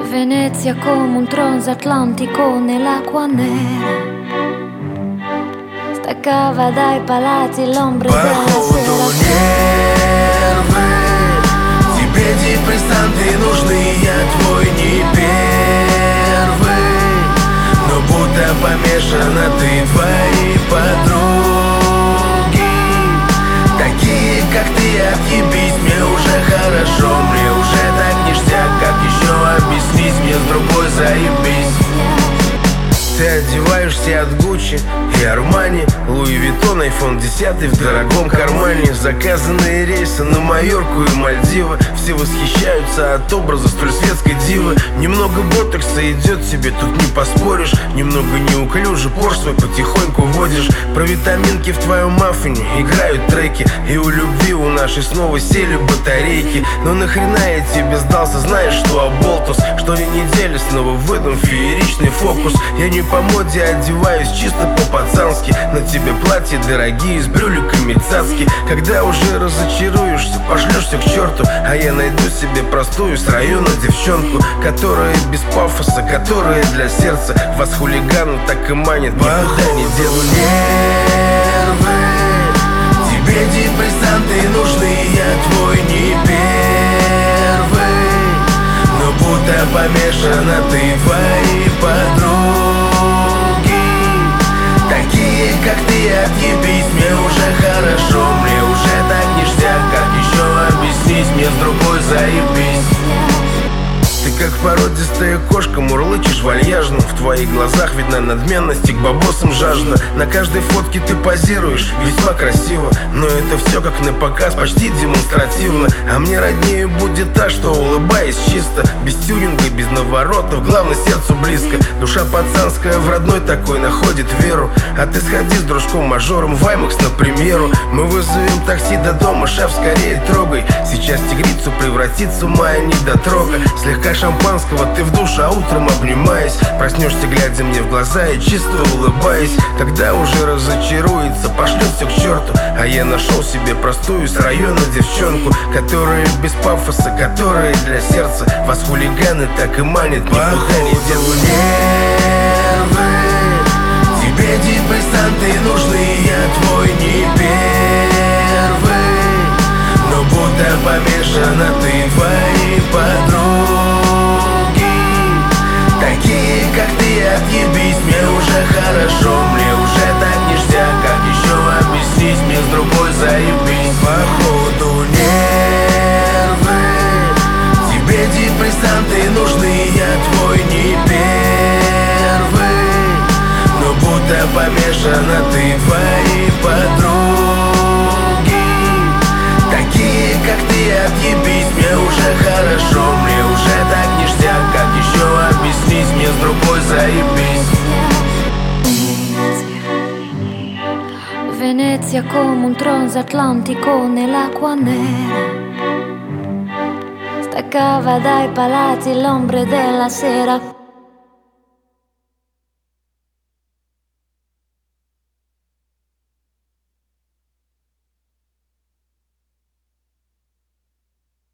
Venezia come un transatlantico nell'acqua nera, staccava dai palazzi l'ombre della sera. Тебе депрессанты нужны, я твой не первый. Но будто помешана ты, твои подруги такие, как ты, отъебись, мне уже хорошо. Мне уже так ништяк, как еще объяснить, мне с другой заебись. Ты одеваешься от Гуччи и Армани, Луи Виттон, айфон 10 в дорогом кармане. Заказанные рейсы на Майорку и Мальдивы. Все восхищаются от образа столь светской дивы. Немного ботокса идет тебе, тут не поспоришь. Немного неуклюже, порш свой потихоньку водишь. Про витаминки в твоем маффине играют треки. И у любви у нашей снова сели батарейки. Но нахрена я тебе сдался, знаешь что, оболтус? Что ни неделю снова выдам фееричный фокус. Я не по моде одеваюсь, чисто по-пацански. На тебе платья дорогие, с брюликами цацки. Когда уже разочаруешься, пошлешься к черту. А я найду себе простую с района девчонку, которая без пафоса, которая для сердца. Вас хулигану так и манит, никуда не делу нервы. Тебе депрессанты нужны, я твой не первый. Но будто помешана ты, твои подруги такие, как ты, отъебись, мне уже хорошо. Мне уже так ништяк, как еще объяснить, мне с другой заебись. Ты как породистая кошка, мурлычешь вальяжно. В твоих глазах видна надменность и к бабосам жажда. На каждой фотке ты позируешь весьма красиво, но это все как на показ, почти демонстративно. А мне роднее будет та, что улыбаясь чисто, без тюнинга, без наворотов, главное сердцу близко. Душа пацанская в родной такой находит веру. А ты сходи с дружком-мажором в Аймакс на премьеру. Мы вызовем такси до дома, шеф, скорее трогай. Сейчас тигрицу превратит с ума и недотрога. Слегка шампанского ты в душ, а утром обнимаясь, проснешься, глядя мне в глаза и чисто улыбаясь. Когда уже разочаруется, пошлется к черту. А я нашел себе простую с района девчонку, которая без пафоса, которая для сердца. Вас хулиганы так и манят, никуда не делу нервы. Тебе депрессанты нужны, я твой не первый. Но будто помешана ты, твои подруги такие, как ты, отъебись, мне уже хорошо. Мне уже так ништяк, как еще объяснить, мне с другой заебись. Походу нервы. Тебе депрессанты нужны, я твой не первый. Но будто помешана ты, твои подруги такие, как ты, отъебись, мне уже хорошо. Мне уже так ништяк, как еще объяснить, мне с другой заебись. Venezia come un transatlantico nell'acqua nera, staccava dai palazzi l'ombre della sera.